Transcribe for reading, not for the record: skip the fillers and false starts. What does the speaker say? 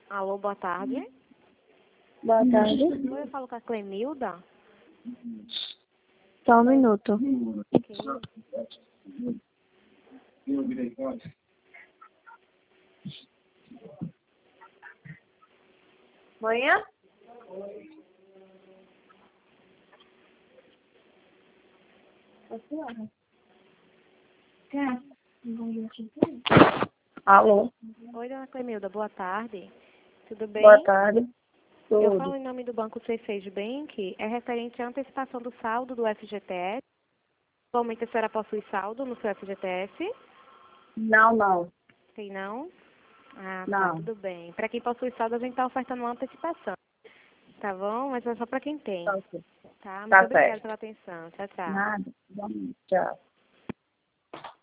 Alô, boa tarde. Boa tarde. Oi, eu falo com a Clemilda. Só um minuto. Manhã? Alô? Oi, dona Clemilda, boa tarde. Tudo bem? Boa tarde. Eu Tudo. falo em nome do Banco C6 Bank. É referente à antecipação do saldo do FGTS. Atualmente a senhora possui saldo no seu FGTS? Não. Tem não? Ah, tá, Não. tudo bem. Para quem possui saldo, a gente está ofertando uma antecipação. Tá bom? Mas é só para quem tem. Tá ok. Tá? Muito Tá obrigada certo. pela atenção. Tchau, tchau. Nada. Vamos. Tchau.